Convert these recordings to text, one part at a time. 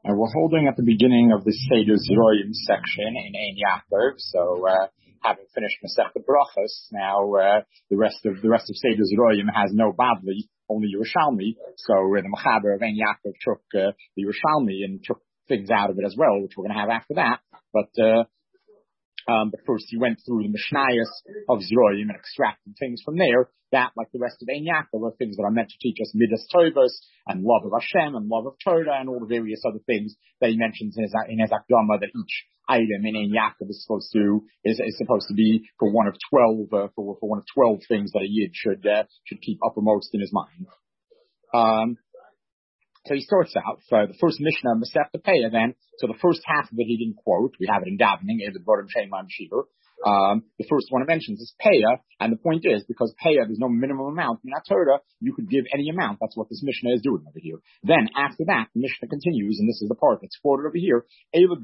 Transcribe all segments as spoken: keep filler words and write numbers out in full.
And we're holding at the beginning of the Seder Zroyim section in Ein Yaakov. So, uh, having finished Masechta Brachos, now uh, the rest of the rest of Seder Zroyim has no Bavli, only Yerushalmi. So uh, the Mechaber of Ein Yaakov took uh, the Yerushalmi and took things out of it as well, which we're going to have after that. But uh, um, but first he went through the Mishnayos of Zroyim and extracted things from there. That, like the rest of Ein Yaakov, are things that are meant to teach us Midas Tovos and love of Hashem and love of Torah and all the various other things that he mentions in his, in his Akdama, that each item in Ein Yaakov is supposed to is, is supposed to be for one of twelve uh, for for one of twelve things that a yid should uh, should keep uppermost in his mind. Um, so he starts out for the first Mishnah Masechta Peah. Then, so the first half of it he didn't quote. We have it in davening, Eved Vorim Shema Shiva. Um, the first one it mentions is Peah, and the point is, because Peah, there's no minimum amount in Torah, you could give any amount. That's what this Mishnah is doing over here. Then, after that, the Mishnah continues, and this is the part that's quoted over here, the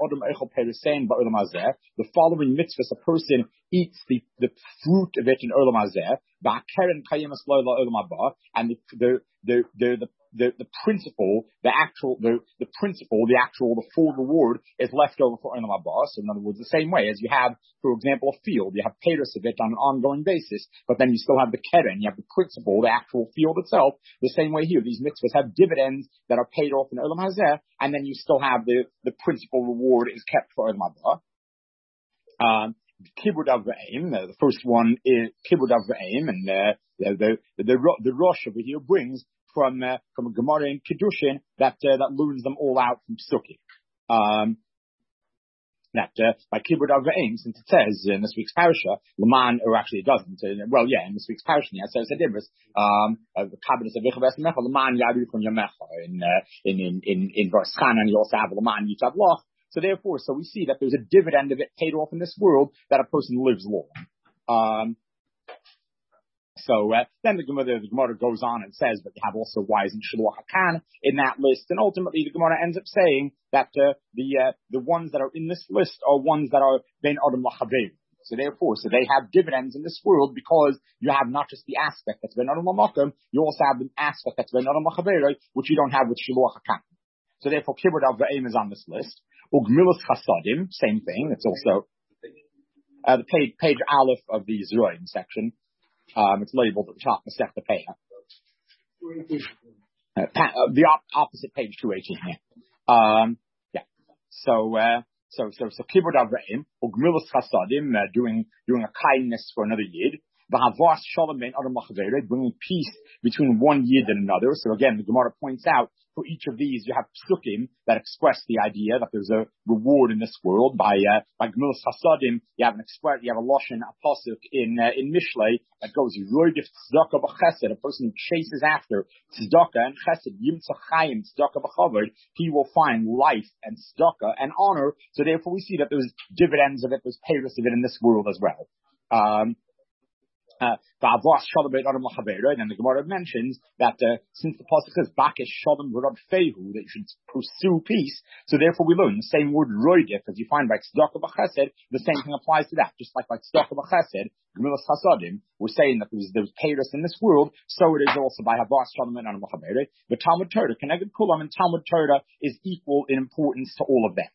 following mitzvahs, a person eats the, the fruit of it in Olam Hazeh, and the, the, the, the, the The, the principle, the actual, the, the principle, the actual, the full reward is left over for Olam Haba. So in other words, the same way as you have, for example, a field, you have payers of it on an ongoing basis, but then you still have the keren, you have the principle, the actual field itself. The same way here, these mitzvahs have dividends that are paid off in Olam Hazeh, and then you still have the, the principal reward is kept for Olam Haba. Um, Kibud Avreim, uh, the first one is Kibud Avreim, and uh, the, the, the, the, the Rosh over here brings from uh, from a Gemara in Kiddushin that uh, that learns them all out from Psukim. Um, that uh, by Kibud Avreim, since it says in this week's parasha, Laman, or actually it doesn't. Uh, well, yeah, in this week's parasha, yeah, it says Hadibris, um, the Kabbalah of Vichav Esmecha, Laman Yadu from Yamecha. In uh, in in in in verse Chanan, you also have Laman Yitav Loch. So therefore, so we see that there's a dividend of it paid off in this world that a person lives long. Um, So uh, then the Gemara, the Gemara goes on and says, but you have also wise and Shiluach HaKan in that list, and ultimately the Gemara ends up saying that uh, the uh, the ones that are in this list are ones that are ben Adam Lachaveru. So therefore, so they have dividends in this world because you have not just the aspect that's ben Adam Lamakom, you also have the aspect that's ben Adam Lachaveru, which you don't have with Shiluach HaKan. So therefore, Kibbud Avreim is on this list. Ugmilas Chasadim, same thing. It's also uh, the page page Aleph of the Zroyim section. Um, it's labeled at the top, Masechta Peah. Uh, pa- uh, the op- opposite page two eighteen. Yeah. Um, yeah. So, uh, so, so, so, Kibud Avreim, Ugmilas Chasadim, uh, doing, doing a kindness for another yid. V'havas Shalom ben Adam Lachavere, bringing peace between one yid and another. So again, the Gemara points out, for each of these, you have psukim that express the idea that there's a reward in this world. By uh, by Gemilas Hasadim, you have an express, you have a lashon, a pasuk in uh, in Mishlei that goes Yoidif Tzedakah b'Chesed, a person who chases after Tzedakah and Chesed, Yimtzah Chaim Tzedakah b'Chavod, he will find life and Tzedakah and honor. So therefore, we see that there's dividends of it, there's payers of it in this world as well. Um, Uh, and then the Gemara mentions that uh, since the pasuk says Bakesh Shalom V'Rod Fehu, that you should pursue peace, so therefore we learn the same word Roidif, as you find by Tzedakah b'Chesed, the same thing applies to that. Just like by Tzedakah b'Chesed, Gemilas Hasadim, we're saying that there's there's payers in this world, so it is also by Havas Shalom and Adam Lachavere. The Talmud Torah, Keneged Kulam, and Talmud Torah is equal in importance to all of them.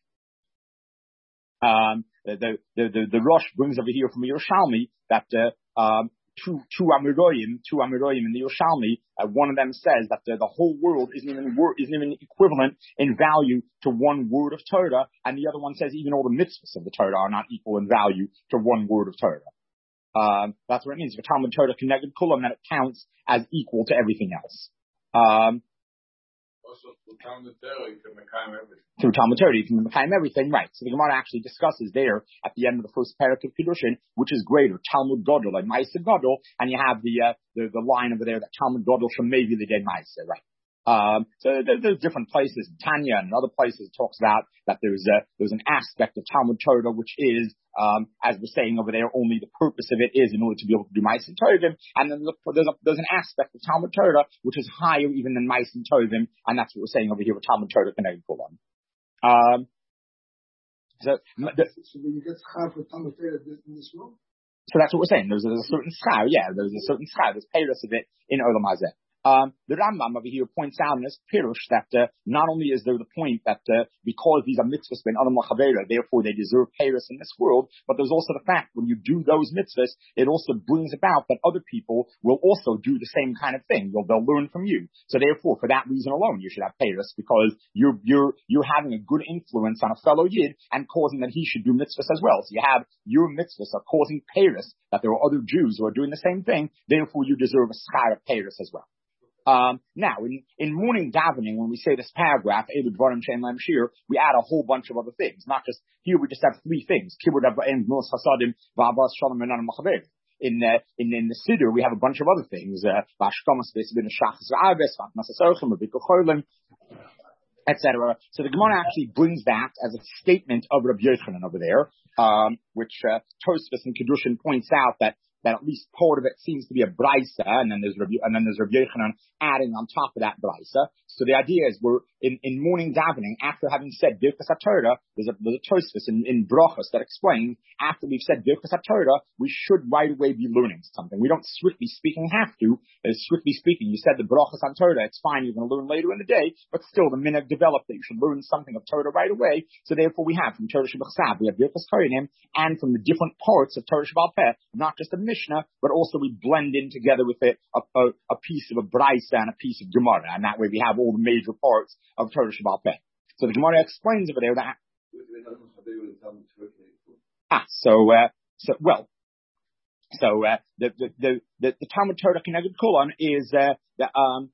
Um, the the the the Rosh brings over here from Yerushalmi that uh, um, two two Amiroyim, two Amiroyim in the Yerushalmi, uh, one of them says that the, the whole world isn't even wor- isn't even equivalent in value to one word of Torah, and the other one says even all the mitzvahs of the Torah are not equal in value to one word of Torah. Um, that's what it means. For Talmud Torah connected kulam, that it counts as equal to everything else. Um, Also, through Talmud Torah, you can mekayim everything. Through Talmud Torah, you can mekayim everything, right? So the Gemara actually discusses there at the end of the first parak of Kiddushin, which is greater, Talmud Gadol, like Ma'aseh Gadol, and you have the, uh, the, the line over there that Talmud Gadol from maybe the day Ma'aseh, right? Um, so there, there's different places, Tanya and other places it talks about that there's a, there's an aspect of Talmud Torah which is, um, as we're saying over there, only the purpose of it is in order to be able to do Ma'aseh Tovim, and then look for, there's, a, there's an aspect of Talmud Torah which is higher even than Ma'aseh Tovim, and that's what we're saying over here with Talmud Torah Keneged Kulam. Um, so, the, so when you get schar for Talmud Torah in this world? So that's what we're saying. There's, there's a certain schar, yeah, there's a certain schar, there's payers of it in Olam Hazeh. Um, the Rambam over here points out in his Pirush that uh, not only is there the point that uh, because these are mitzvahs ben adam l'chavera, therefore they deserve peiros in this world, but there's also the fact when you do those mitzvahs, it also brings about that other people will also do the same kind of thing. They'll, they'll learn from you. So therefore, for that reason alone, you should have peiros, because you're you're you're having a good influence on a fellow yid and causing that he should do mitzvahs as well. So you have your mitzvahs are causing peiros, that there are other Jews who are doing the same thing. Therefore, you deserve a schar of peiros as well. Um, now, in, in morning davening, when we say this paragraph, we add a whole bunch of other things. Not just, here we just have three things. In, uh, in, in the Siddur, we have a bunch of other things. Uh, et cetera. So the Gemara actually brings that as a statement of Rabbi Yochanan over there, um, which uh, Tosfos and Kedushin points out that that at least part of it seems to be a brisa, and then there's Rabbi, and then there's Rabbi Yochanan adding on top of that brisa. So the idea is we're in, in morning davening, after having said Birkas HaTorah, there's a, there's a Tosfos in, in Brachos that explains, after we've said Birkas HaTorah, we should right away be learning something. We don't strictly speaking have to. Uh, strictly speaking, you said the Brachos on Torah, it's fine, you're going to learn later in the day, but still the minhag developed that you should learn something of Torah right away. So therefore we have from Torah Shebachsav, we have Birkas Kohanim, and from the different parts of Torah Shebal Peh, not just a Mishnah, but also we blend in together with it a, a, a piece of a Braisa and a piece of Gemara, and that way we have all the major parts of Torah Shebal Peh. So the Gemara explains over there that. Ah, so uh, so well, so uh, the, the the the the Talmud Torah Keneged Kulan is uh, the um.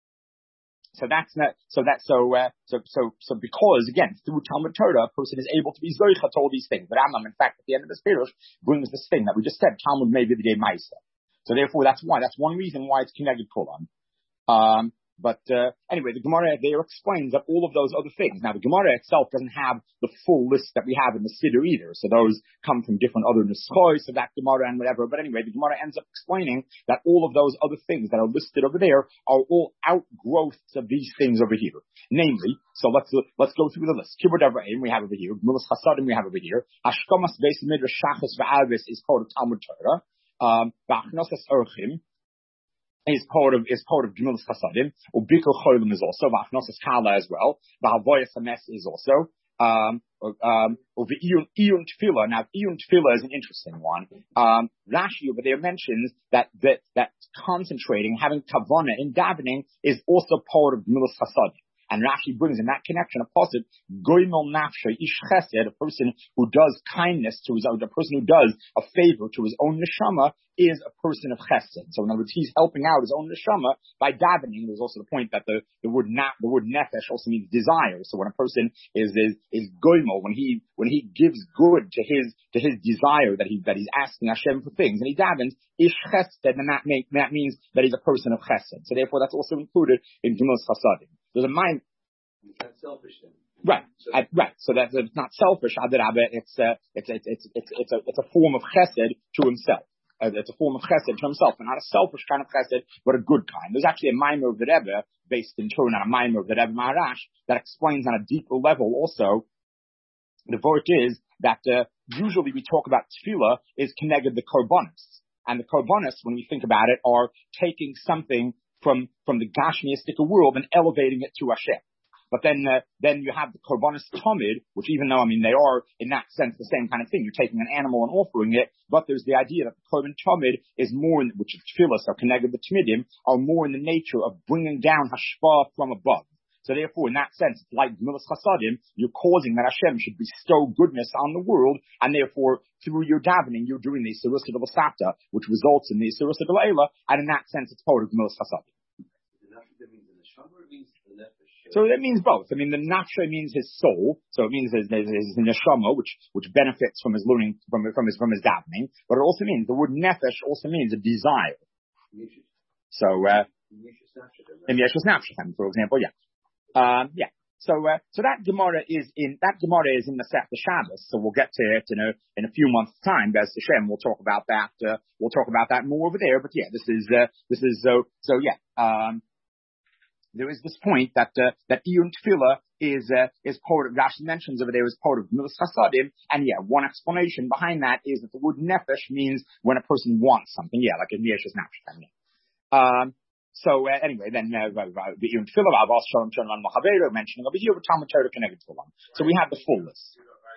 So that's not, so that, so, uh, so, so, so because again, through Talmud Torah, a person is able to be zoicha to all these things. But Rambam, in fact, at the end of this Pirush, brings this thing that we just said, Talmud may be the day Maisa. So therefore, that's why, that's one reason why it's Keneged Kulan. Um, But uh, anyway, the Gemara there explains that all of those other things. Now, the Gemara itself doesn't have the full list that we have in the Siddur either. So those come from different other Neschois of that Gemara and whatever. But anyway, the Gemara ends up explaining that all of those other things that are listed over there are all outgrowths of these things over here. Namely, so let's let's go through the list. Kibbud Avraham we have over here. Gemilas Chasadim we have over here. Hashkamas Beis Midrash Shachos V'Alvis is part of Talmud Torah. Um, Ba'achnosas Orchim is part of is part of Gemilas Chasadim. Ubikol Cholim is also Va'achnosas Kala as well. Va'avoyas Hames is also. Um, um, over Iyun, Iyun Tefillah. Now, Iyun Tefillah is an interesting one. Um, Rashi over there mentions that that that concentrating, having kavanah in davening, is also part of Gemilas Chasadim. And Rashi brings in that connection a positive goimel nafshe ish chesed, a person who does kindness to his own, a person who does a favor to his own neshama is a person of chesed. So in other words, he's helping out his own neshama by davening. There's also the point that the, the word na, the word nefesh also means desire. So when a person is is is goimel, when he when he gives good to his to his desire that he that he's asking Hashem for things, and he davens ish chesed, then that make that means that he's a person of chesed. So therefore, that's also included in Gemilas Chasadim. There's a mind. That's selfish then. Right, so, I, right. So that's it's not selfish. It's uh, it's it's it's it's it's a it's a form of chesed to himself. Uh, it's a form of chesed to himself, and not a selfish kind of chesed, but a good kind. There's actually a Maimer of the Rebbe based in turn on a Maimer of the Rebbe Maharash that explains on a deeper level. Also, the word is that uh, usually we talk about tefillah is connected the korbanos, and the korbanos, when we think about it, are taking something from from the gashmiistic world and elevating it to Hashem. But then uh, then you have the korbanos tamid, which even though, I mean, they are in that sense the same kind of thing. You're taking an animal and offering it, but there's the idea that the korban tamid is more, in, which is tefillas are connected the tmidim, are more in the nature of bringing down hashpah from above. So therefore, in that sense, like Gemilas Chasadim, you're causing that Hashem should bestow goodness on the world, and therefore, through your davening, you're doing the Isirusa de l'Sapta, which results in the Isirusa de l'Ela, and in that sense, it's part of Gemilas Chasadim. So that means both. I mean, the nafshe means his soul, so it means his, his, his neshama, which which benefits from his learning, from from his from his davening. But it also means the word nefesh also means a desire. So, uh, in Yeshus Nafshem, for example, yeah, um, yeah. So, uh, so that Gemara is in that Gemara is in the Sefta Shabbos. So we'll get to it in a in a few months' time. Bez Hashem, we'll talk about that. Uh, we'll talk about that more over there. But yeah, this is uh, this is so uh, so yeah. Um, There is this point that uh, that Iyun Tefillah is uh, is part of, Rashi mentions over there is part of Gemilas Chasadim, and yeah, one explanation behind that is that the word nefesh means when a person wants something, yeah, like in Yeshus Nafesh. Um, So uh, anyway, then uh, the Ian Tefillah Avos Shalom Shalom on Machavero mentioning over here with Talmud Torah connected to one. So we have the full list.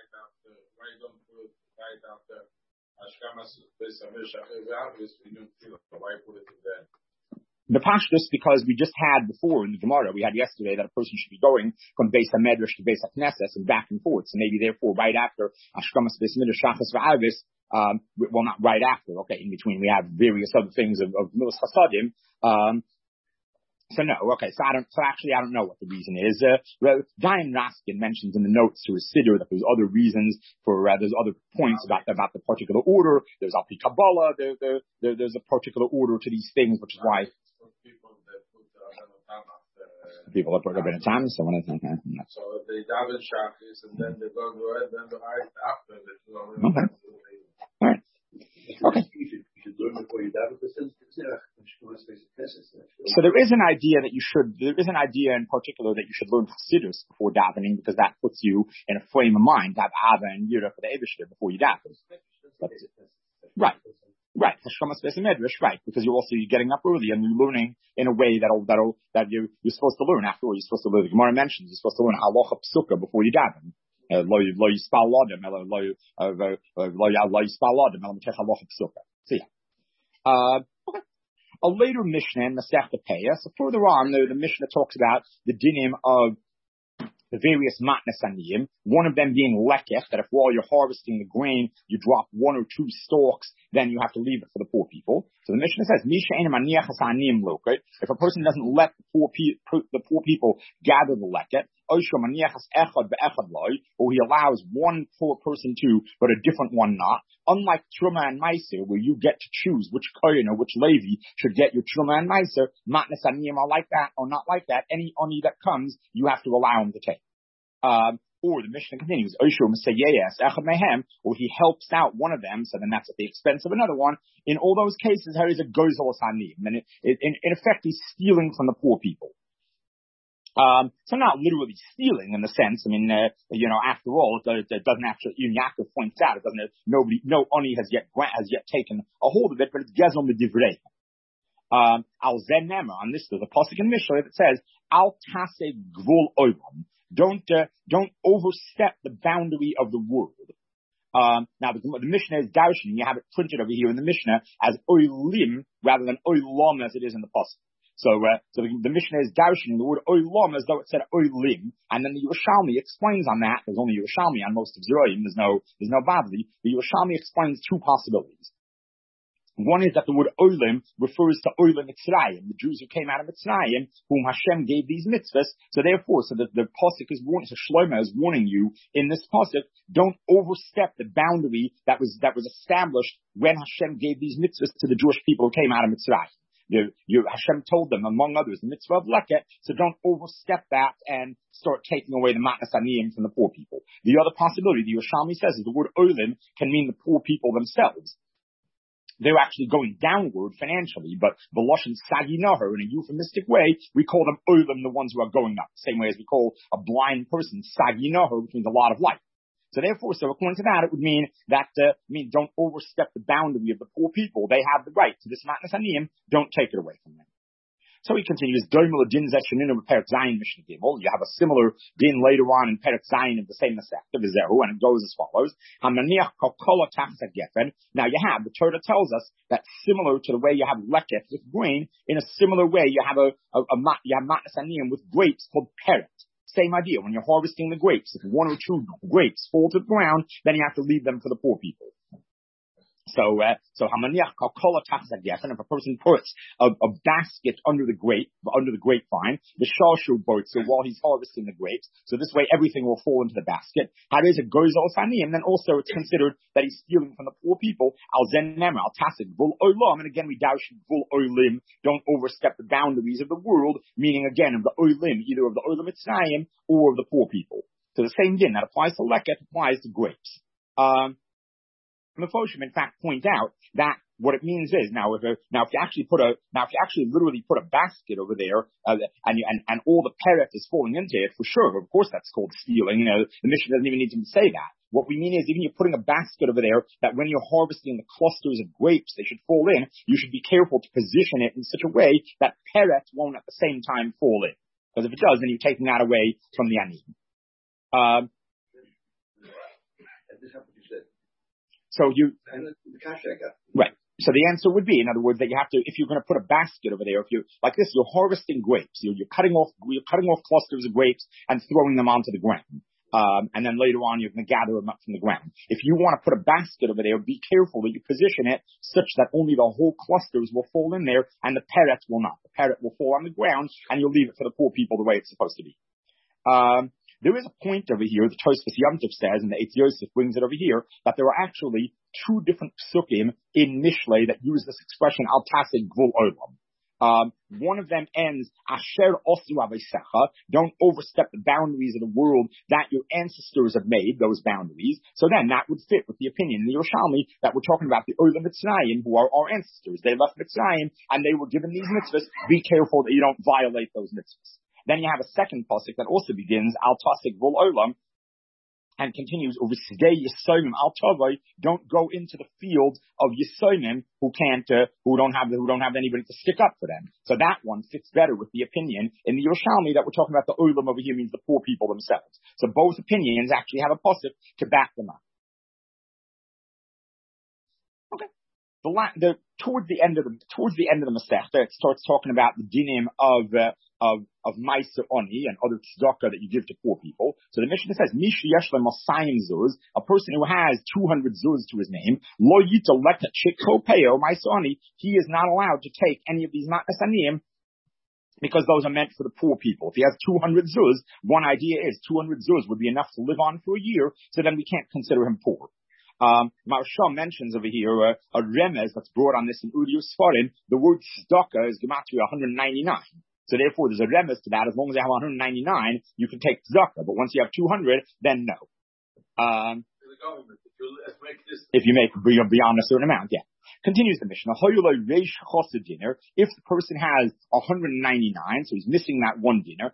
The Pashtus, because we just had before in the Gemara, we had yesterday that a person should be going from Beis HaMedrash to Beis HaKnesses and back and forth. So maybe therefore right after Ashkamas Beis Midrash Shachas V'Avis, um, well not right after, okay, in between we have various other things of, of Milas Chasadim. Um, so no, okay, so I don't, so actually I don't know what the reason is. Uh, well, Dayan Raskin mentions in the notes to his Siddur that there's other reasons for, uh, there's other points about, about the particular order. There's Alpi Kabbalah, there, there, there, there's a particular order to these things, which is why people that put up in a time, so when I think, uh, so they daven shachis and then they go to it, then the right after the okay. All right. Okay. You should, you should learn before you daven. So there is an idea that you should, there is an idea in particular that you should learn Chassidus before davening because that puts you in a frame of mind to have Ava and Yira for the Eibishter before you daven. Right. Right, Hashkamas Beis HaMedrash, right, because you're also getting up early and you're learning in a way that'll, that'll, that you, you're supposed to learn. After all, you're supposed to learn, the Gemara mentions, you're supposed to learn Halacha Psuka before you daven. Lo Yispal Adam, Lo Yispal Adam, Halacha Psuka. So yeah. Uh, okay. A later Mishnah in Masechta Peah, so further on, the, the Mishnah talks about the dinim of the various matnas aniyim, one of them being lekech, that if while you're harvesting the grain, you drop one or two stalks, then you have to leave it for the poor people. So the Mishnah says, if a person doesn't let the poor, pe- the poor people gather the leket, or he allows one poor person to, but a different one not, unlike Truma and Meiser, where you get to choose which Kohen or which Levi should get your Truma and Meiser, matnas aniyim are like that or not like that. Any ani that comes, you have to allow him to take. Um, or the Mishnah continues, or he helps out one of them, so then that's at the expense of another one. In all those cases, there is a gozel sanim, and it, it, in, in effect, he's stealing from the poor people. Um, so not literally stealing in the sense, I mean, uh, you know, after all, it, it doesn't actually, even Yaakov points out, it doesn't, nobody, no oni has yet, has yet taken a hold of it, but it's gezel midivrei. Um, al zen nema, on this, there's a pasuk in Mishnah that says, al tase gvul oilam. Don't, uh, don't overstep the boundary of the world. Um, now the, the Mishnah is Darshan, you have it printed over here in the Mishnah as oilim rather than oilam as it is in the pasuk. So, uh, so the, the Mishnah is Darshan, the word oilam as though it said oilim, and then the Yerushalmi explains on that. There's only Yerushalmi on most of Zeroim. There's no, there's no Bavli. The Yerushalmi explains two possibilities. One is that the word olim refers to olim Mitzrayim, the Jews who came out of Mitzrayim, whom Hashem gave these mitzvahs. So therefore, so that the pasuk is warning, so Shlomo is warning you in this pasuk, don't overstep the boundary that was that was established when Hashem gave these mitzvahs to the Jewish people who came out of Mitzrayim. You, you, Hashem told them, among others, the mitzvah of leket, so don't overstep that and start taking away the matnas aniyim from the poor people. The other possibility, the Yerushalmi says, is the word olim can mean the poor people themselves. They're actually going downward financially, but the Lashon Sagi Nahar, in a euphemistic way, we call them olim, the ones who are going up. Same way as we call a blind person Sagi Nahar, which means a lot of light. So therefore, so according to that, it would mean that, uh, mean don't overstep the boundary of the poor people. They have the right to this matnas aniyim. Don't take it away from them. So he continues, Doimel din zesheninu with Perek Zayin Mishnah Gimel. You have a similar din later on in Perek Zayin of the same Masechta, Vizeru, and it goes as follows. Hamaniach kokola tachas gefen. Now you have, the Torah tells us that similar to the way you have leket with grain, in a similar way you have a, a, a you have matnas aniyim with grapes called peret. Same idea. When you're harvesting the grapes, if one or two grapes fall to the ground, then you have to leave them for the poor people. So, uh, so hamaniach kokola tachas gefen. If a person puts a, a basket under the grape, under the grapevine, the shashu boat. So while he's harvesting the grapes, so this way everything will fall into the basket. How does it goes al sani? And then also it's considered that he's stealing from the poor people. Al zen nema al tasik vul olam. And again we doubt vul olim. Don't overstep the boundaries of the world. Meaning again of the olim, either of the olim Mitzrayim or of the poor people. So the same din that applies to leket applies to grapes. Um. Mefoshim, in fact, point out that what it means is now if a, now if you actually put a now if you actually literally put a basket over there uh, and you, and and all the peret is falling into it, for sure, of course that's called stealing. You know, the Mishnah doesn't even need to say that. What we mean is, even you're putting a basket over there, that when you're harvesting the clusters of grapes, they should fall in. You should be careful to position it in such a way that peret won't at the same time fall in. Because if it does, then you're taking that away from the anim. Um, so you, right. So the answer would be, in other words, that you have to, if you're going to put a basket over there, if you, like this, you're harvesting grapes. You're, you're cutting off, you're cutting off clusters of grapes and throwing them onto the ground. Um, and then later on, you're going to gather them up from the ground. If you want to put a basket over there, be careful that you position it such that only the whole clusters will fall in there and the peret will not. The peret will fall on the ground and you'll leave it for the poor people the way it's supposed to be. Um, There is a point over here, the Tosfos Yom Tov says, and the Eitz Yosef brings it over here, that there are actually two different psukim in Mishlei that use this expression, al tasig gvul olam. Um, one of them ends, asher osu aveisecha, don't overstep the boundaries of the world that your ancestors have made, those boundaries. So then that would fit with the opinion in the Yerushalmi that we're talking about the Olam Mitzrayim, who are our ancestors. They left Mitzrayim and they were given these mitzvahs. Be careful that you don't violate those mitzvahs. Then you have a second pasuk that also begins, al tasig gvul olam, and continues, Uvisidei Yisomim al Tavai, don't go into the fields of Yisomim who can't, uh, who don't have, who don't have anybody to stick up for them. So that one fits better with the opinion in the Yerushalmi that we're talking about. The Olam over here means the poor people themselves. So both opinions actually have a pasuk to back them up. Okay. The, la- the towards the end of the towards the end of the Masechta, it starts talking about the dinim of uh, of of Ma'aser Oni and other tzedakah that you give to poor people. So the Mishnah says, Mish yesh le'masayim zuz, a person who has two hundred zuz to his name, lo yita leka chikho peo Ma'aser Oni, he is not allowed to take any of these matnas aniyim because those are meant for the poor people. If he has two hundred zuz, one idea is two hundred zuz would be enough to live on for a year, so then we can't consider him poor. Um, Maharsha mentions over here uh, a remez that's brought on this in Urius Sfarim. The word tzedakah is gematria one hundred ninety-nine. So therefore, there's a remez to that. As long as you have one hundred ninety-nine, you can take tzedakah. But once you have two hundred, then no. Um, if you make beyond a certain amount, yeah. Continues the Mishnah. If the person has one hundred ninety-nine, so he's missing that one dinar,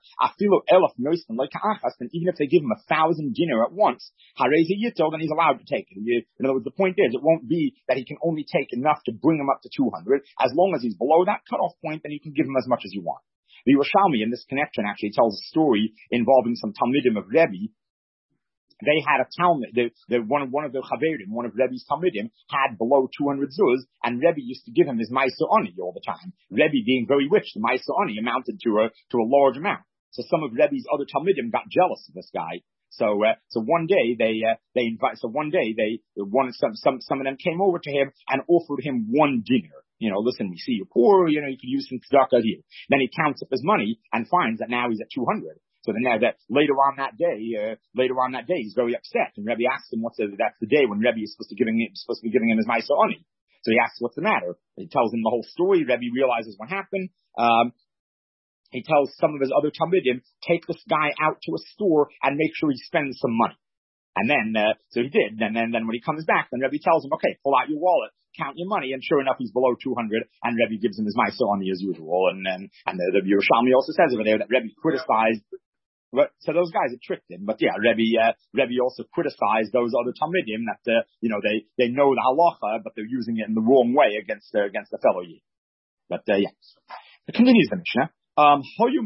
then even if they give him a thousand dinar at once, then he's allowed to take it. In other words, the point is, it won't be that he can only take enough to bring him up to two hundred. As long as he's below that cutoff point, then you can give him as much as you want. The Yerushalmi in this connection actually tells a story involving some Talmidim of Rebbe. They had a Talmud, the, the, one, one of the Chaverim, one of Rebbe's Talmidim, had below two hundred zuz, and Rebbe used to give him his Ma'aser Oni all the time. Rebbe being very rich, the Ma'aser Oni amounted to a, to a large amount. So some of Rebbe's other Talmidim got jealous of this guy. So, uh, so one day they, uh, they invite, so one day they, one, some, some, some of them came over to him and offered him one dinar. You know, listen, we see you're poor, you know, you could use some tzedakah here. Then he counts up his money and finds that now he's at two hundred. So then now that later on that day, uh, later on that day, he's very upset. And Rebbe asks him, what's the, that's the day when Rebbe is supposed to giving him, supposed to be giving him his Ma'aser Oni. So he asks, what's the matter? He tells him the whole story. Rebbe realizes what happened. Um, he tells some of his other Talmidim, take this guy out to a store and make sure he spends some money. And then, uh, so he did. And then, then when he comes back, then Rebbe tells him, okay, pull out your wallet, count your money. And sure enough, he's below two hundred. And Rebbe gives him his Ma'aser Oni as usual. And then, and the, the Yerushalmi also says over there that Rebbe criticized. But, so those guys had tricked him. But yeah, Rebbe, uh, Rebbe also criticized those other Talmidim that, uh, you know, they, they know the halacha, but they're using it in the wrong way against, uh, against the fellow Yid. But, uh, yeah. It continues the Mishnah. Um,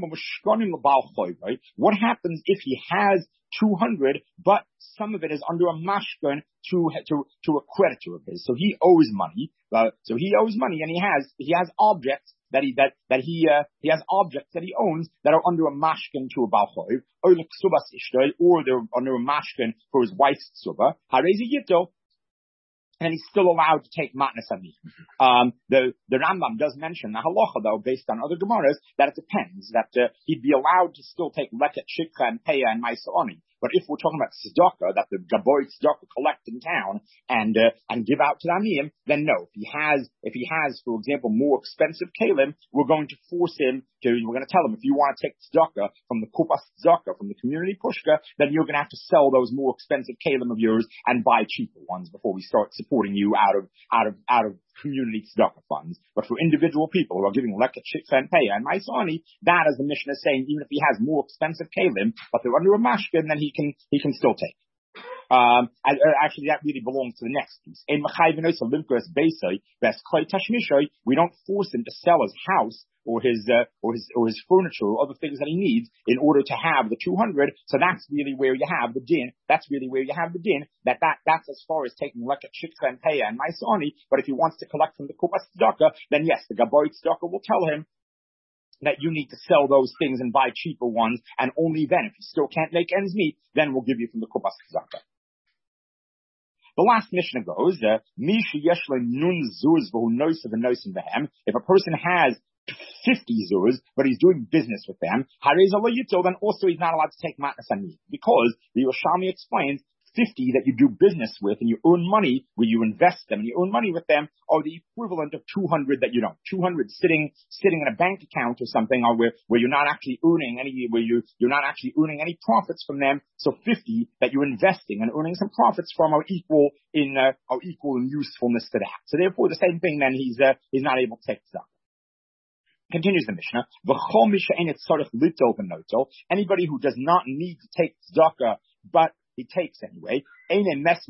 what happens if he has two hundred, but some of it is under a mashkan to, to, to a creditor of his. So he owes money, uh, so he owes money and he has, he has objects that he, that, that he, uh, he has objects that he owns that are under a mashkan to a balchoiv, or they're under a mashkan for his wife's tsuba. And he's still allowed to take matnas aniyim. Um, the, the Rambam does mention the halacha, though, based on other Gemaras, that it depends, that uh, he'd be allowed to still take leket, shikha, and peya, and Ma'aser Oni. But if we're talking about tzedakah, that the gaboy tzedakah collect in town and uh, and give out to the aniyim, then no. If he has, if he has, for example, more expensive kalim, we're going to force him to. We're going to tell him, if you want to take tzedakah from the kupas tzedakah, from the community pushka, then you're going to have to sell those more expensive kalim of yours and buy cheaper ones before we start supporting you out of out of out of community tzedakah funds. But for individual people who are giving leket, shikha, and peya and Ma'aser Oni, that, as the Mishnah is saying, even if he has more expensive kalim, but they're under a mashkin, then he can he can still take. Um, and, uh, actually, that really belongs to the next piece. In we don't force him to sell his house or his, uh, or his, or his furniture or other things that he needs in order to have the two hundred. So that's really where you have the din. That's really where you have the din. That, that, that's as far as taking Leket Shikha and Peah and Maisani. But if he wants to collect from the Kupas Tzedakah, then yes, the Gaboy Tzedakah will tell him that you need to sell those things and buy cheaper ones, and only then, if you still can't make ends meet, then we'll give you from the Kupas Tzedakah. The last Mishnah goes, uh, if a person has fifty zuz, but he's doing business with them, then also he's not allowed to take matnas ani, because the Yerushalmi explains fifty that you do business with and you earn money, where you invest them and you earn money with them, are the equivalent of two hundred that you don't. two hundred sitting sitting in a bank account or something, or where, where you're not actually earning any, where you, you're not actually earning any profits from them. So fifty that you're investing and earning some profits from are equal in, uh, are equal in usefulness to that. So therefore the same thing then he's, uh, he's not able to take tzedakah. Continues the Mishnah. Anybody who does not need to take tzedakah, but he takes anyway, he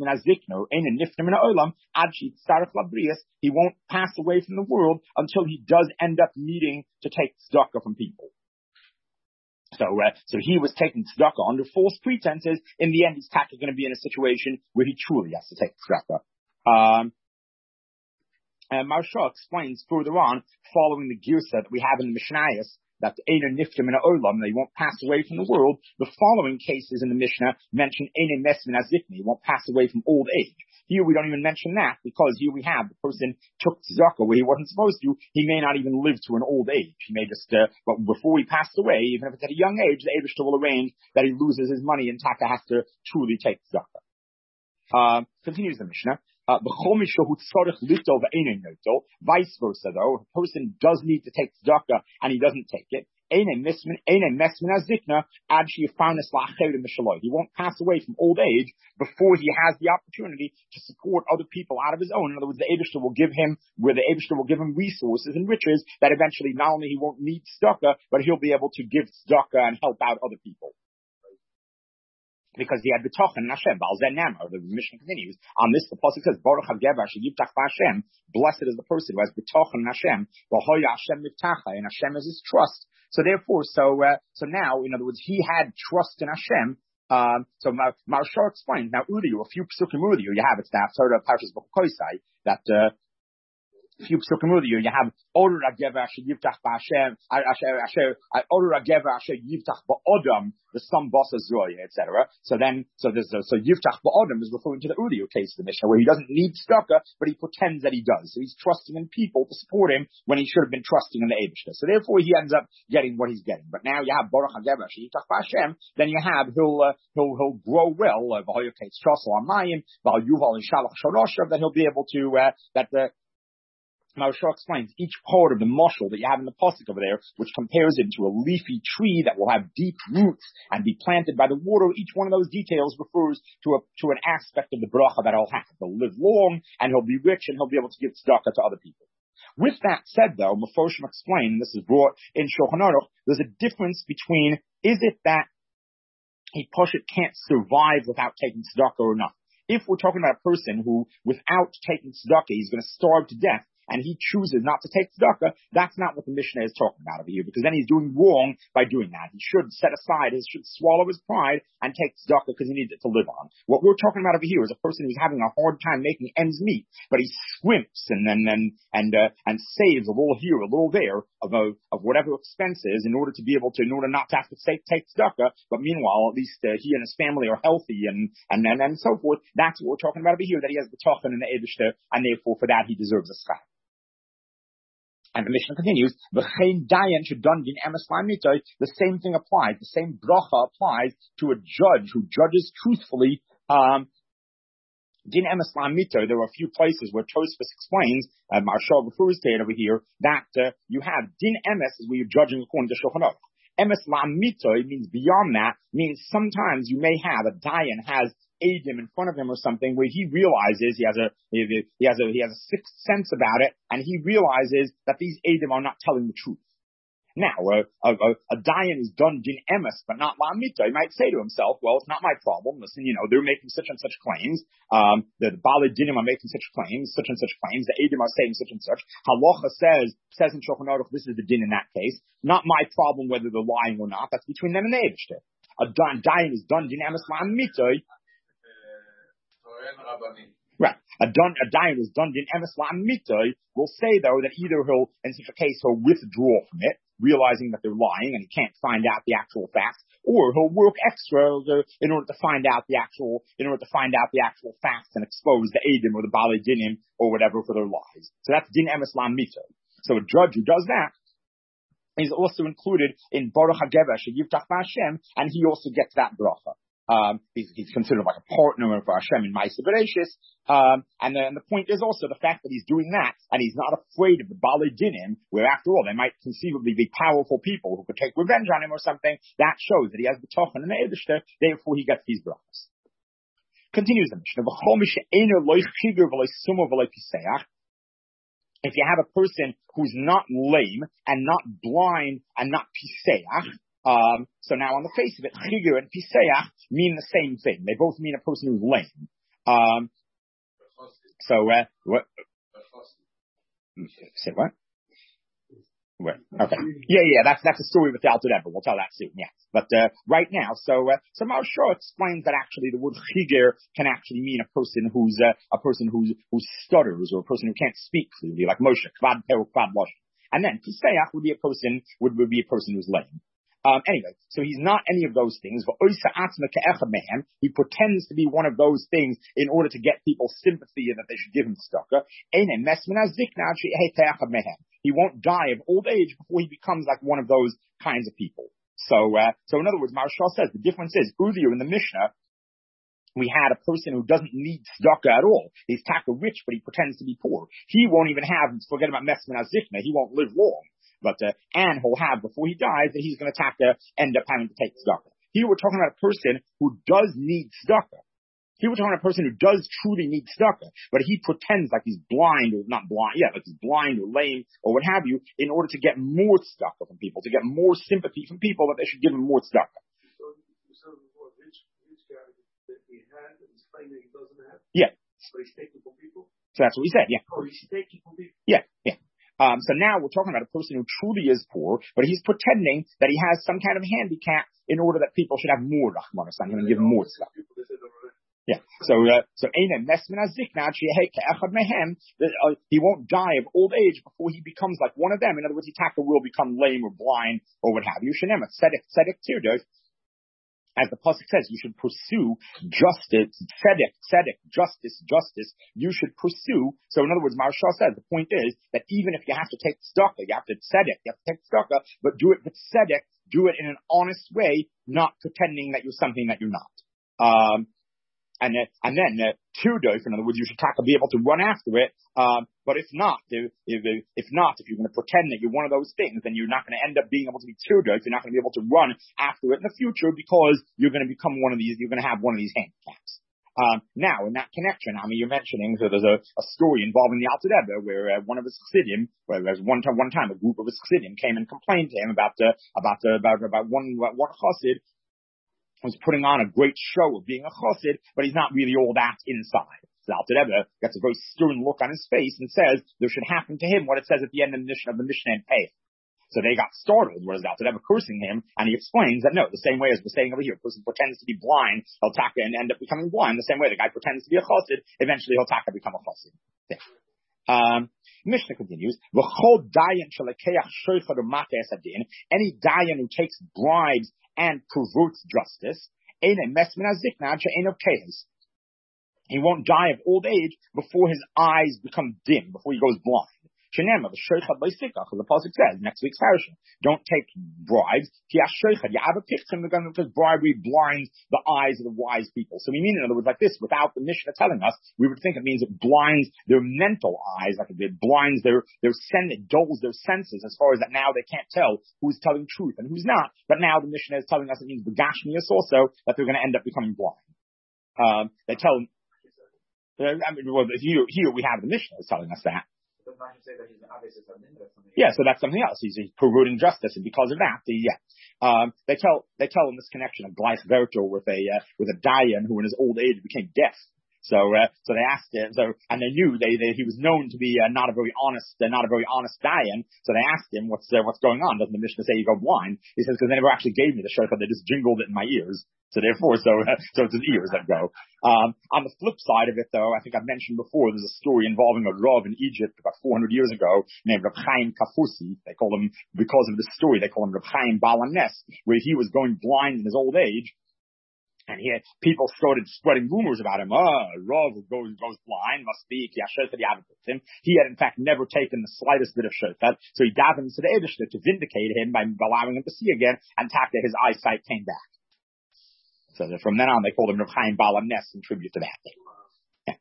won't pass away from the world until he does end up needing to take tzedakah from people. So, uh, so he was taking tzedakah under false pretenses. In the end, he's going to be in a situation where he truly has to take tzedakah. Um, Uh, Marsha explains further on, following the girsa that we have in the Mishnayos, that Einer Niftim in Olam, they won't pass away from the world. The following cases in the Mishnah mention Einer Mesmin Azikni, won't pass away from old age. Here we don't even mention that, because here we have the person took tzedakah where he wasn't supposed to. He may not even live to an old age. He may just, uh, but before he passed away, even if it's at a young age, the Eibishter will arrange that he loses his money and Taka has to truly take tzedakah. Uh, continues the Mishnah. Uh, vice versa, though, if a person does need to take tzedakah and he doesn't take it, he won't pass away from old age before he has the opportunity to support other people out of his own. In other words, the Eibishter will give him, where the Eibishter will give him resources and riches that eventually not only he won't need tzedakah, but he'll be able to give tzedakah and help out other people. Because he had b'tochen in Hashem, Baal Zen Namar. The Mishnah continues. On this, the pasuk says, Baruch HaGever sheYivtach b'Hashem. Blessed is the person who has b'tochen in Hashem. V'hoya Hashem Yivtacha, and Hashem is his trust. So therefore, so uh, so now, in other words, he had trust in Hashem. Um, so Marsha explains. Now, Udiyu, a few psukim Udiyu, you have it's the Haftarah Parshas B'Kosai that. Uh, few psukim earlier, you have Orur HaGever Asher Yivtach B'Hashem, Asher Orur HaGever Asher Yivtach Ba'odam, the son boss of Zoya, et cetera. So then, so there's a, so Yivtach Ba'odam is referring to the earlier case of the Mishnah, where he doesn't need tzedakah, but he pretends that he does. So he's trusting in people to support him when he should have been trusting in the Eibishter. So therefore, he ends up getting what he's getting. But now you have Baruch HaGever Asher Yivtach B'Hashem, then you have he'll uh, he'll he'll grow well. Uh, that he'll be able to uh, that the. Marsha explains each part of the mashal that you have in the pasuk over there, which compares it to a leafy tree that will have deep roots and be planted by the water. Each one of those details refers to a to an aspect of the bracha that he'll have. He'll live long and he'll be rich and he'll be able to give tzedakah to other people. With that said, though, Meforshim explain, and this is brought in Shulchan Aruch, there's a difference between is it that a poshet can't survive without taking tzedakah or not. If we're talking about a person who, without taking tzedakah, he's going to starve to death, and he chooses not to take tzedakah, that's not what the Mishnah is talking about over here, because then he's doing wrong by doing that. He should set aside, he should swallow his pride and take tzedakah because he needs it to live on. What we're talking about over here is a person who's having a hard time making ends meet, but he squimps and and and and, uh, and saves a little here, a little there of of, of whatever expenses in order to be able to, in order not to have to take, take tzedakah. But meanwhile, at least uh, he and his family are healthy and and and and so forth. That's what we're talking about over here. That he has the b'tochen and the Eibishter, and therefore for that he deserves a schar. And the Mishnah continues, the same thing applies, the same bracha applies to a judge who judges truthfully. Um, Din emes la'amito, there are a few places where Tosfos explains, uh, Marsha refers to it over here, that uh, you have din emes is where you're judging according to Shulchan Aruch. Emes la'amito, it means beyond that, means sometimes you may have, a dayan has Adim in front of him or something where he realizes he has a he has a he has a sixth sense about it, and he realizes that these Adim are not telling the truth. Now, a, a, a dayan who's done din emes, but not la'amita, he might say to himself, well, it's not my problem. Listen, you know, they're making such and such claims. Um, the, the Baalei Dinim are making such claims, such and such claims. The Eidim are saying such and such. Halacha says, says in Shulchan Aruch, this is the din in that case. Not my problem whether they're lying or not. That's between them and the Eibishter. A dayan is done din emes la'amita. Right. A done a dayan is done din emes la'amita will say though that either he'll, in such a case, he'll withdraw from it, realizing that they're lying and he can't find out the actual facts, or he'll work extra in order to find out the actual, in order to find out the actual facts and expose the Eidim or the Baalei Dinim or whatever for their lies. So that's din emes la'amita. So a judge who does that is also included in Baruch HaGever Sheyiftach B'Hashem, and he also gets that bracha. Um, he's, he's considered like a partner of Hashem in Ma'aseh Bereishis. Um, and then the point is also the fact that he's doing that, and he's not afraid of the Baalei Dinim, where after all, they might conceivably be powerful people who could take revenge on him or something. That shows that he has the Tochen and the Eibishter, therefore he gets these brachas. Continues the Mishnah. If you have a person who's not lame and not blind and not piseach, Um, so now on the face of it, Chigur and Piseach mean the same thing. They both mean a person who's lame. Um, so, uh, what? Say what? What? Okay. Yeah, yeah, that's, that's a story with the Alter Rebbe. We'll tell that soon, yes. But, uh, right now, so, uh, so Maharsha explains that actually the word Chigur can actually mean a person who's, uh, a person who's, who stutters or a person who can't speak clearly, like Moshe, Kvad Peru, Kvad Moshe. And then Piseach would be a person, would, would be a person who's lame. Um, anyway, so he's not any of those things. He pretends to be one of those things in order to get people's sympathy and that they should give him tzedakah. He won't die of old age before he becomes like one of those kinds of people. So, uh, so in other words, Maharsha says the difference is, earlier in the Mishnah, we had a person who doesn't need tzedakah at all. He's taka rich, but he pretends to be poor. He won't even have, forget about mesmin azikna, he won't live long. But, uh, and he'll have before he dies that he's going to have to end up having to take tzedakah. Here we're talking about a person who does need tzedakah. Here we're talking about a person who does truly need tzedakah, but he pretends like he's blind or not blind, yeah, like he's blind or lame or what have you, in order to get more tzedakah from people, to get more sympathy from people that they should give him more tzedakah. So, so what rich, rich guy that he had and he's claiming that he doesn't have? Yeah. So he's taking from people? So that's what he said, yeah. Oh, he's taking from people? Yeah, yeah. Um, so now we're talking about a person who truly is poor, but he's pretending that he has some kind of handicap in order that people should have more Rahmanas on him and give him more stuff. Yeah. So, uh, so he won't die of old age before he becomes like one of them. In other words, he will become lame or blind or what have you. As the pasuk says, you should pursue justice, tzedek, tzedek, justice, justice. You should pursue. So in other words, Maharsha says the point is that even if you have to take tzedakah, you have to tzedek, you have to take tzedakah, but do it with tzedek, do it in an honest way, not pretending that you're something that you're not. Um, and uh, and then uh, tirdof, in other words, you should taka, be able to run after it. Um, but if not, if, if, if not, if you're going to pretend that you're one of those things, then you're not going to end up being able to be tirdof. You're not going to be able to run after it in the future because you're going to become one of these. You're going to have one of these handicaps. Um, now, in that connection, I mean, you're mentioning so there's a, a story involving the Alter Rebbe where uh, one of his chassidim, where there's one time, one time a group of his chassidim came and complained to him about uh, about uh, about about one one chassid was putting on a great show of being a chassid, but he's not really all that inside. So Alter Rebbe gets a very stern look on his face and says there should happen to him what it says at the end of the Mishnah of the Mishnah and Pei. So they got startled, whereas Alter Rebbe cursing him, and he explains that no, the same way as we're saying over here, a person pretends to be blind, he'll taka and end up becoming blind. The same way the guy pretends to be a chassid, eventually he'll taka become a chassid. Yeah. Um, Mishnah continues, V'chol dayan shelekeach shoichad u'mateh esadin, any dayan who takes bribes and perverts justice, he won't die of old age before his eyes become dim, before he goes blind. Shenema, the sheichad leisikach, the pasuk says, next week's parasha, don't take bribes, because bribery blinds the eyes of the wise people. So we mean, in other words, like this, without the Mishnah telling us, we would think it means it blinds their mental eyes, like it blinds their, their sen, it dulls their senses, as far as that now they can't tell who's telling truth and who's not. But now the Mishnah is telling us it means the Gashmias also, that they're going to end up becoming blind. Um, they tell, I mean, well, here, here we have the Mishnah is telling us that. Yeah, so that's something else. He's, he's perverting justice, and because of that, the yeah, um, they tell they tell in this connection of Gleich Verto with a uh, with a Dayan who in his old age became deaf. So, uh, so they asked him, so, and they knew they, they he was known to be uh, not a very honest, uh, not a very honest Dayan. So they asked him, what's uh, what's going on? Doesn't the Mishnah say you go blind? He says, because they never actually gave me the shofar, they just jingled it in my ears. So therefore, so uh, so it's his ears that go. Um, on the flip side of it, though, I think I've mentioned before, there's a story involving a Rav in Egypt about four hundred years ago named Reb Chaim Kafusi. They call him, because of this story, they call him Reb Chaim Balanes, where he was going blind in his old age. And he had, people started spreading rumors about him. Oh, Rav goes, goes blind, must be, he had in fact never taken the slightest bit of shofar. So he davened to the Eibishter to vindicate him by allowing him to see again, and Taka, his eyesight came back. So from then on, they called him Reb Chaim Balanes in tribute to that. Yeah.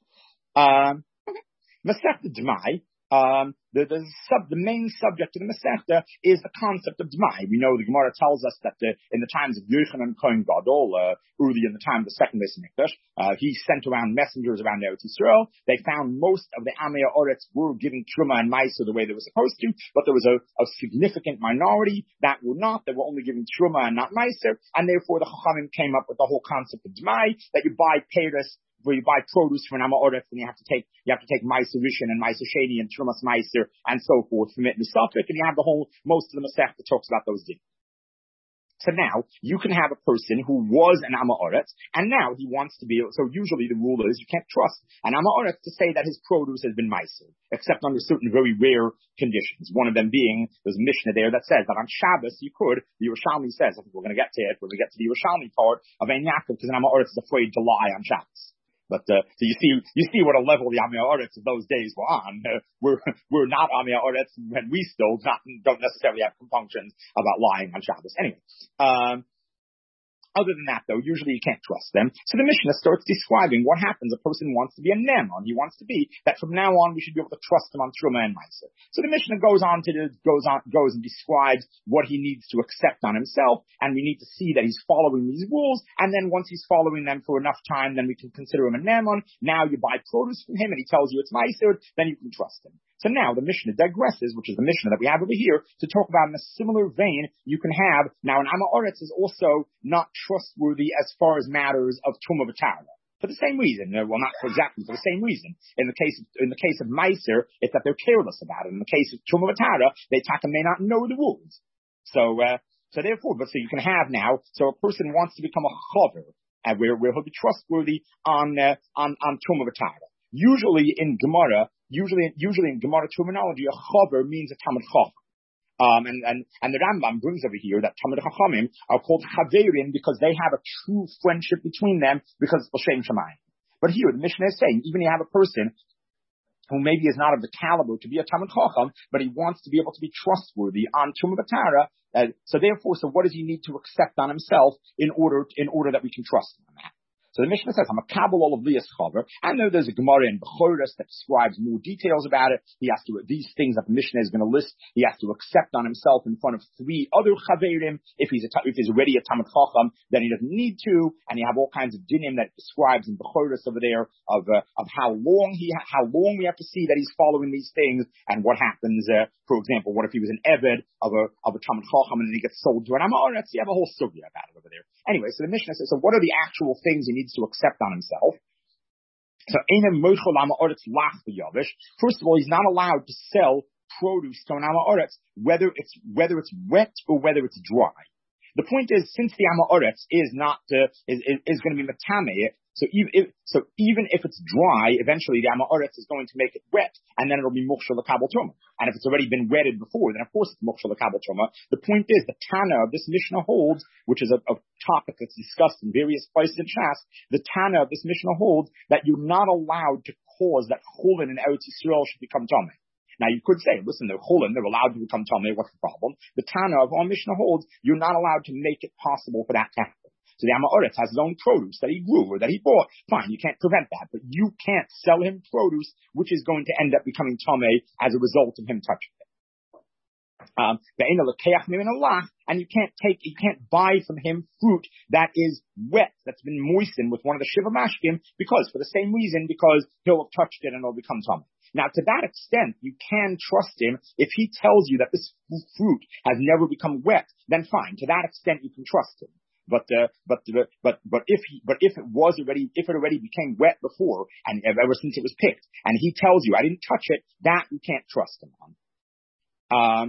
Um, okay. Masechta Dmai. Um, the, the sub, the main subject of the Masechta is the concept of Dmai. We know the Gemara tells us that the, in the times of Yochanan Kohen Gadol, uh, early in the time of the second Beis Mikdash, uh, he sent around messengers around Eretz Yisrael. They found most of the Amei Haaretz were giving Truma and Meiser the way they were supposed to, but there was a, a significant minority that were not. They were only giving Truma and not Meiser, and therefore the Chachamim came up with the whole concept of Dmai, that you buy Peiros, where you buy produce from an Amei Haaretz, and you have to take, you have to take Meiser Rishon and Meiser Sheni and Trumas Meiser and so forth from it in the Suffolk, and you have the whole, most of the Masech that talks about those things. So now, you can have a person who was an Amei Haaretz, and now he wants to be, so usually the rule is you can't trust an Amei Haaretz to say that his produce has been Meiser, except under certain very rare conditions. One of them being, there's a Mishnah there that says that on Shabbos you could, the Yerushalmi says, I think we're going to get to it when we get to the Yerushalmi part of Ein Yaakov, because an Amei Haaretz is afraid to lie on Shabbos. But uh, so you see, you see what a level the Amei Haaretz of those days were on. Uh, we're we're not Amei Haaretz, and we still not, don't necessarily have compunctions about lying on Shabbos. Anyway, um, other than that, though, usually you can't trust them. So the Mishnah starts describing what happens. A person wants to be a Neman. He wants to be that from now on we should be able to trust him on Truma and Meiser. So the Mishnah goes on to goes on goes and describes what he needs to accept on himself, and we need to see that he's following these rules. And then once he's following them for enough time, then we can consider him a Neman. Now you buy produce from him, and he tells you it's Meiser, then you can trust him. So now the Mishnah digresses, which is the Mishnah that we have over here, to talk about in a similar vein. You can have, now an Amei Haaretz is also not trustworthy as far as matters of Truma V'Tara. For the same reason, well not for exactly, for the same reason. In the case of, in the case of Meiser, it's that they're careless about it. In the case of Truma V'Tara, they taka may not know the rules. So, uh, so therefore, but so you can have now, so a person wants to become a chaver, and where, where he'll be trustworthy on, uh, on, on Truma V'Tara. Usually in Gemara, Usually, usually in Gemara terminology, a chaver means a Talmid Chacham. Um, and, and, and the Rambam brings over here that Talmid Chachamim are called chaverim because they have a true friendship between them because it's l'shem shamayim. But here, the Mishnah is saying, even you have a person who maybe is not of the caliber to be a Talmid Chacham, but he wants to be able to be trustworthy on Truma V'Tara. Uh, so therefore, so what does he need to accept on himself in order, in order that we can trust him on that? So the Mishnah says, I'm a kabel all of Lias chaver. And then there's a Gemara in Bechoros that describes more details about it. He has to, these things that the Mishnah is going to list, he has to accept on himself in front of three other chaverim. If he's a, if he's already a Talmid Chacham, then he doesn't need to. And you have all kinds of dinim that describes in Bechoros over there of, uh, of how long he, ha- how long we have to see that he's following these things and what happens, uh, for example, what if he was an Eved of a, of a Talmid Chacham and then he gets sold to an Amei Haaretz? You have a whole sugya about it over there. Anyway, so the Mishnah says, so what are the actual things he needs to accept on himself? So, first of all, he's not allowed to sell produce to an Amei Haaretz, whether it's, whether it's wet or whether it's dry. The point is, since the Amei Haaretz is not, uh, is, is, is going to be metameh, so even if, so even if it's dry, eventually the Amei Haaretz is going to make it wet, and then it'll be mukshel l'kabel truma. And if it's already been wetted before, then of course it's mukshel l'kabel truma. The point is, the Tana of this Mishnah holds, which is a, a topic that's discussed in various places in Shas, the Tana of this Mishnah holds that you're not allowed to cause that chulin in Eretz Yisrael should become tameh. Now you could say, listen, they're chulin, they're allowed to become tameh, what's the problem? The Tana of our Mishnah holds, you're not allowed to make it possible for that to happen. So the Amei Haaretz has his own produce that he grew or that he bought. Fine, you can't prevent that, but you can't sell him produce which is going to end up becoming tameh as a result of him touching it. Um, and you can't take, you can't buy from him fruit that is wet, that's been moistened with one of the shiva mashkim, because for the same reason, because he'll have touched it and it'll become tameh. Now, to that extent, you can trust him. If he tells you that this fruit has never become wet, then fine. To that extent, you can trust him. But, uh, but, uh, but, but if he, but if it was already, if it already became wet before, and ever since it was picked, and he tells you, I didn't touch it, that you can't trust him on. Um,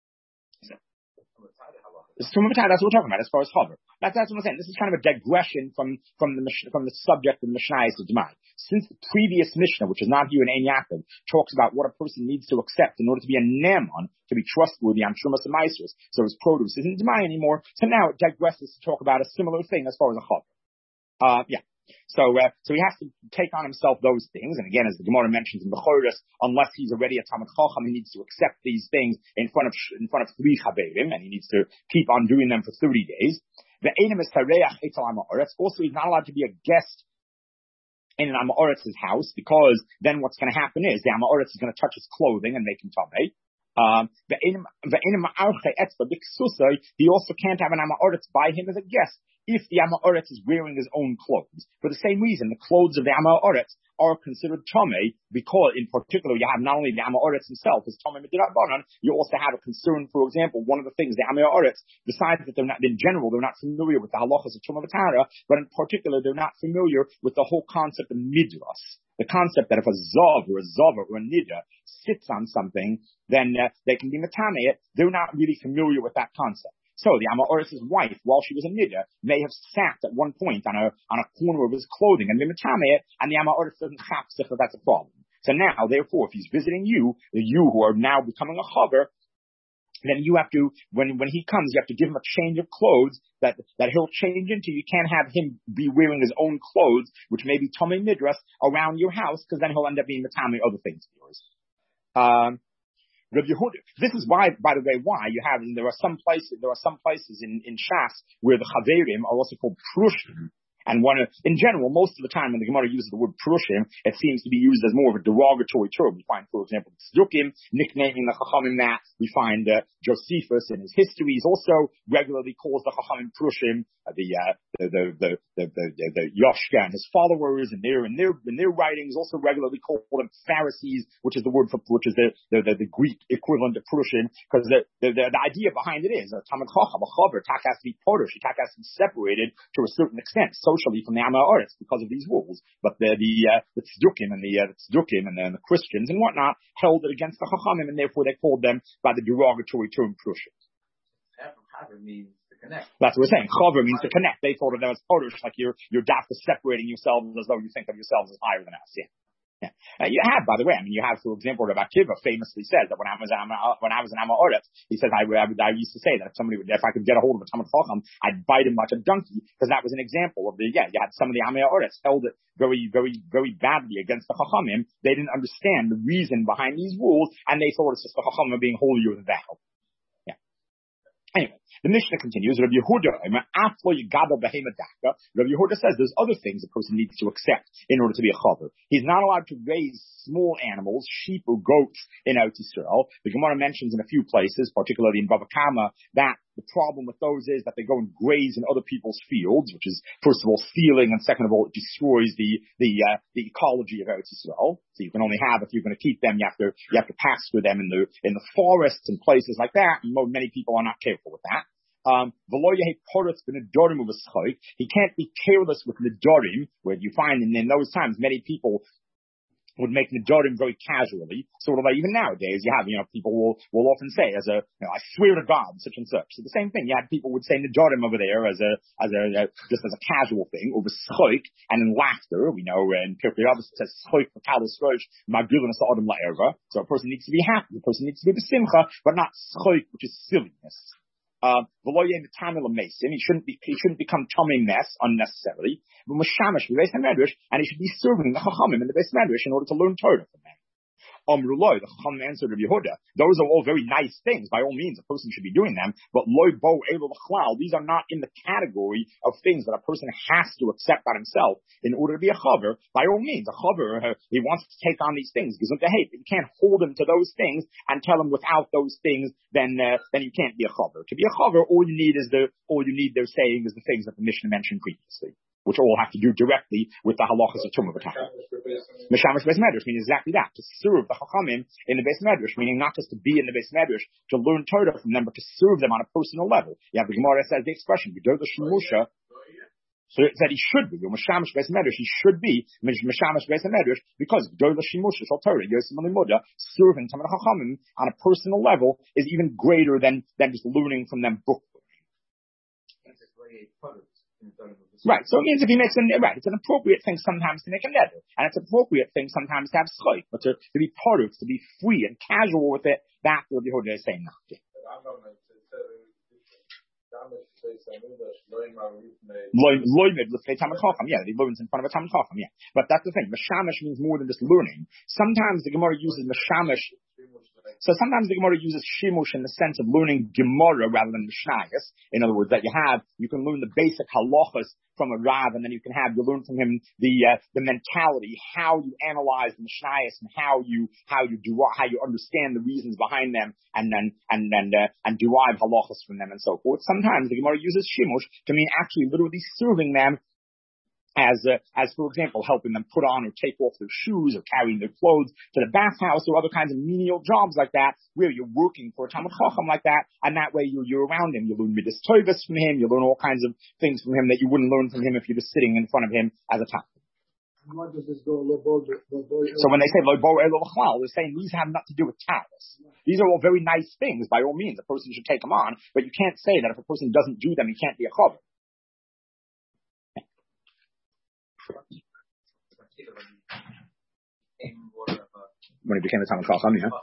It's that's what we're talking about as far as Chaver. That's, that's what I'm saying. This is kind of a digression from, from the, from the subject of the Mishnah is D'mai. Since the previous Mishnah, which is not here in Ein Yaakov, talks about what a person needs to accept in order to be a Neman, to be trustworthy on Shumas and Maasros, so his produce isn't D'mai anymore. So now it digresses to talk about a similar thing as far as a Chaver. Uh, yeah. So, uh, so he has to take on himself those things. And again, as the Gemara mentions in Bechoros, unless he's already a Talmid Chacham, he needs to accept these things in front of, in front of three Chaverim, and he needs to keep on doing them for thirty days. The Einem is Tareach Eitel Amaretz. Also, he's not allowed to be a guest in an Amaretz's house, because then what's going to happen is the Amaretz is going to touch his clothing and make him Tamei. Um, he also can't have an Amaretz by him as a guest if the Amaretz is wearing his own clothes. For the same reason, the clothes of the Amaretz are considered Tomei, because in particular you have not only the Amaretz himself as Tomei Midrabanan, you also have a concern, for example, one of the things, the Amaretz, besides that they're not, in general, they're not familiar with the halachas of Tumah V'Tara, but in particular they're not familiar with the whole concept of Midras. The concept that if a Zav or a Zava or a Nida sits on something, then uh, they can be Matameh. They're not really familiar with that concept. So the Amaret's wife, while she was a Nida, may have sat at one point on a on a corner of his clothing and been Matameh, and the Amaretz doesn't have to, so that's a problem. So now, therefore, if he's visiting you, you who are now becoming a Chaver, then you have to, when when he comes, you have to give him a change of clothes that, that he'll change into. You can't have him be wearing his own clothes, which may be Tomei Midras, around your house, because then he'll end up being Matameh other things of yours. Um, This is why, by the way, why you have, and there are some places, there are some places in, in Shas where the Chaverim are also called Prushim. And one, in general, most of the time when the Gemara uses the word Prushim, it seems to be used as more of a derogatory term. We find, for example, Tzdukim nicknaming the Chachamim that. We find uh, Josephus in his histories also regularly calls the Chachamim Prushim, uh, the, uh, the, the, the, the, the, the, the Yoshka and his followers, and their, and their, in their writings also regularly call them Pharisees, which is the word for, which is the, the, the, the Greek equivalent of Prushim, because the, the, the, the idea behind it is a Talmid Chacham, a Chaver, Tak has to be Porush, Tak has to be separated to a certain extent, socially from the Amaretz because of these rules. But the, the, uh, the Tzdukim and the, uh, the Tzdukim and the, and the Christians and whatnot held it against the Chachamim, and therefore they called them by the derogatory term Prushim. Chaver means to connect. That's what we're saying. Chaver means to connect. They thought of them as Porush, like you're, you're dafka separating yourselves as though you think of yourselves as higher than us. Yeah. Yeah. Uh, you have, by the way, I mean, you have, for example, Rabbi Akiva famously says that when I was an when I was an Amaretz, he says I, I, I used to say that if somebody would, if I could get a hold of a Talmid Chacham, I'd bite him like a donkey, because that was an example of the, yeah, you had some of the Amaretz held it very, very, very badly against the Chachamim. They didn't understand the reason behind these rules, and they thought it's just the Chachamim being holier than thou. Yeah. Anyway, the Mishnah continues. Rabbi Yehuda, Rabbi Yehuda says there's other things a person needs to accept in order to be a chaver. He's not allowed to raise small animals, sheep or goats in Eretz Yisrael. The Gemara mentions in a few places, particularly in Bava Kama, that the problem with those is that they go and graze in other people's fields, which is first of all stealing, and second of all it destroys the the uh, the ecology of Eretz Yisrael. So you can only have, if you're going to keep them, you have to you have to pasture them in the in the forests and places like that. And many people are not careful with that. Um, he can't be careless with Nidorim, where you find in, in those times many people would make Nidorim very casually, sort of like even nowadays you have, you know, people will, will often say as a, you know, I swear to God, such and such. So the same thing, you had people would say Nidorim over there as a, as a, uh, just as a casual thing, over schoik, and in laughter, we know in Pirkei Avos it says schoik for kalos rosh, magilus adam la'erva. So a person needs to be happy, the person needs to be besimcha, but not schoik, which is silliness. Uh, he shouldn't be, he shouldn't become tummy mess unnecessarily. And he should be serving the Chachamim in the Beis Medrash in order to learn Torah from them. Amrullah, the Chacham answered Rabbi Yehuda, those are all very nice things. By all means, a person should be doing them. But loy bo elo l'chlal, these are not in the category of things that a person has to accept by himself in order to be a chaver. By all means, a chaver, uh, he wants to take on these things. But you can't hold him to those things and tell him without those things, then uh, then you can't be a chaver. To be a chaver, all you need is the all you need. They're saying is the things that the Mishnah mentioned previously. which all have to do directly with the halachas of Tumah B'Tachlis. Meshamish Beis Medrash means exactly that, to serve the Chachamim in the Beis Medrash, meaning not just to be in the Beis Medrash, to learn Torah from them, but to serve them on a personal level. You have the Gemara says the expression, G'dol Shemusha, so that he should be, Meshamish Beis Medrash, he should be Meshamish Beis Medrash, because G'dol Shemusha Shal Torah, Yosem Limuda, serving some of the Chachamim on a personal level is even greater than, than just learning from them book. Right, so it means if he makes a, right, it's an appropriate thing sometimes to make a neder, and it's an appropriate thing sometimes to have schleif, but to, to be part of, to be free and casual with it, that's what the Yehuda is saying now. Loimed, let's say Talmid Chacham, yeah, he learns in front of a Talmid Chacham, yeah. But that's the thing, Meshamish means more than just learning. Sometimes the Gemara uses Meshamish, so sometimes the Gemara uses Shimush in the sense of learning Gemara rather than Mishnayos. In other words, that you have, you can learn the basic halachas from a Rav, and then you can have, you learn from him the, uh, the mentality, how you analyze the Mishnayos and how you, how you do, how you understand the reasons behind them, and then, and then, uh, and derive halachas from them and so forth. Sometimes the Gemara uses Shimush to mean actually literally serving them as, uh, as for example, helping them put on or take off their shoes or carrying their clothes to the bathhouse or other kinds of menial jobs like that, where you're working for a Talmid Chacham like that, and that way you're, you're around him. You learn midas tovos from him, you learn all kinds of things from him that you wouldn't learn from him if you're just sitting in front of him as a Talmid. So when they say lo bo elo l'chlal, they're saying these have nothing to do with talis. These are all very nice things. By all means, a person should take them on, but you can't say that if a person doesn't do them, he can't be a chaver. When he became a Talmid Chacham, yeah.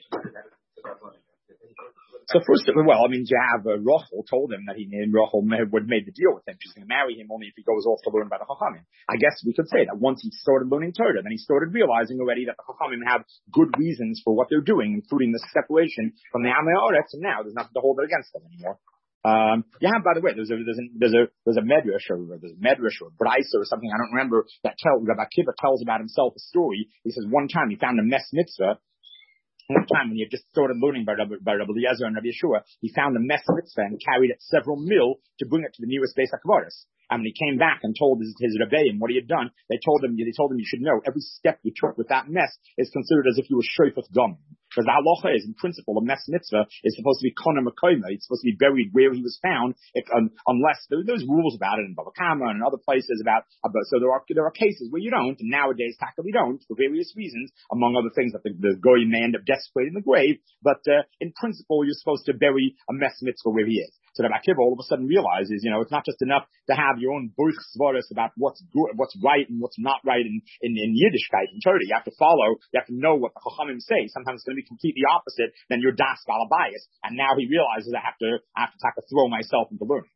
So first, well, I mean, you have uh, Rachel told him that he and Rachel would made the deal with him. She's going to marry him only if he goes off to learn about the Chachamim. I guess we could say that once he started learning Torah, then he started realizing already that the Chachamim have good reasons for what they're doing, including the separation from the Amei Haaretz, and now there's nothing to hold it against them anymore. Um, yeah, by the way, there's a, there's a, there's a, there's a medrash or there's a medrash or a brisa or something, I don't remember, that tell, Rabbi Akiva tells about himself a story. He says one time he found a mess mitzvah. One time when he had just started learning by Rabbi, by Rabbi Eliezer and Rabbi Yeshua, he found a mess mitzvah and carried it several mil to bring it to the nearest Beis HaKvaros. And when he came back and told his, his rebbeim what he had done, they told him, they told him you should know every step you took with that mess is considered as if you were shofet dam. Because the halacha is, in principle, a mess mitzvah is supposed to be kona mekoima. It's supposed to be buried where he was found, if, um, unless there, there's rules about it in Bava Kama and other places about, about. So there are there are cases where you don't, and nowadays tactically don't for various reasons, among other things that the, the goyim may end up desecrating the grave. But uh, in principle, you're supposed to bury a mess mitzvah where he is. So the Akiva all of a sudden realizes, you know, it's not just enough to have your own burch svaras about what's good, what's right and what's not right in, in, in Yiddishkeit and Torah. You have to follow, you have to know what the Chachamim say. Sometimes it's going to be completely opposite than your das balabayas. And now he realizes I have to, I have to, have to throw myself into learning.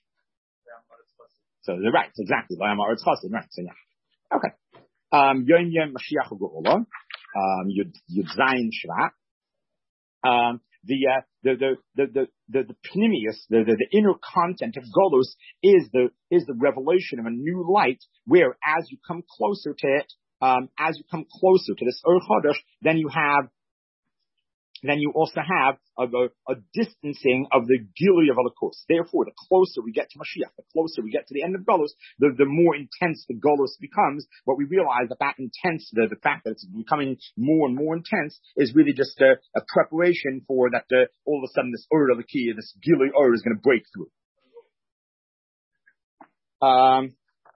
So they're right, exactly. Right, so yeah. Okay. Um, Yom Yom Mashiach Geula, um, Yud, Yud Zayin Shvat. Um, The, uh, the, the, the, the, the, the pnimius, the, the, the inner content of Golus is the, is the revelation of a new light where as you come closer to it, um, as you come closer to this Ur Chodesh, then you have, then you also have a, a, a distancing of the Gilui of Elokus. Therefore, the closer we get to Mashiach, the closer we get to the end of Golus, the, the more intense the Golus becomes. But we realize that that intense, the, the fact that it's becoming more and more intense, is really just a, a preparation for that. Uh, all of a sudden, this Ur of the key, this Gilui Ur, is going to break through. Um.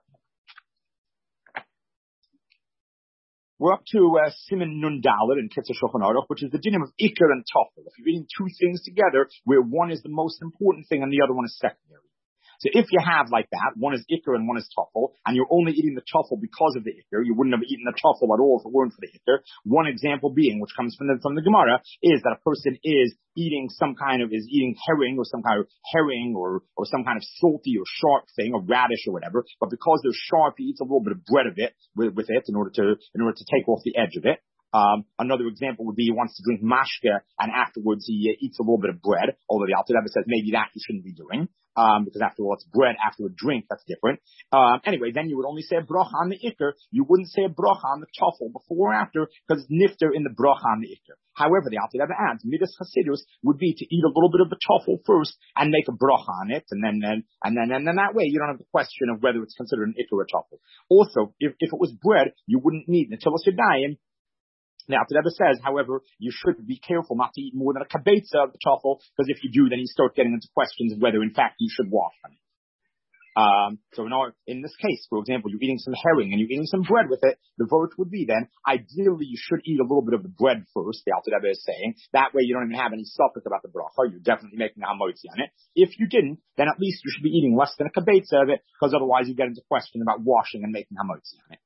We're up to uh, Siman Nun Dalet in Kitzur Shulchan Aruch, which is the dinim of Iker and Tafel. If you're reading two things together, where one is the most important thing and the other one is secondary. So if you have like that, one is Iker and one is Tafel, and you're only eating the Tafel because of the Iker, you wouldn't have eaten the Tafel at all if it weren't for the Iker. One example being, which comes from the, from the Gemara, is that a person is eating some kind of, is eating herring or some kind of herring or, or some kind of salty or sharp thing, or radish or whatever, but because they're sharp, he eats a little bit of bread of it, with, with it, in order to, in order to take off the edge of it. Um, another example would be he wants to drink mashke and afterwards he uh, eats a little bit of bread, although the Alter Rebbe says maybe that you shouldn't be doing, um, because after all it's bread after a drink, that's different. Um, anyway, then you would only say a bracha on the ikr. You wouldn't say a bracha on the tafel before or after, because it's nifter in the bracha on the ikr. However, the Alter Rebbe adds, midas chasidus would be to eat a little bit of the tafel first and make a bracha on it, and then, and, and then, and then that way you don't have the question of whether it's considered an ikr or a tafel. Also, if, if it was bread, you wouldn't need netilas yadayim. Now, the Rebbe says, however, you should be careful not to eat more than a kabetza of the tafel, because if you do, then you start getting into questions of whether, in fact, you should wash them. Um, so in, our, in this case, for example, you're eating some herring and you're eating some bread with it, the verdict would be then, ideally, you should eat a little bit of the bread first, the Alter Rebbe is saying. That way, you don't even have any suffix about the bracha. You're definitely making a hamotzi on it. If you didn't, then at least you should be eating less than a kabetza of it, because otherwise you get into question about washing and making hamotzi on it.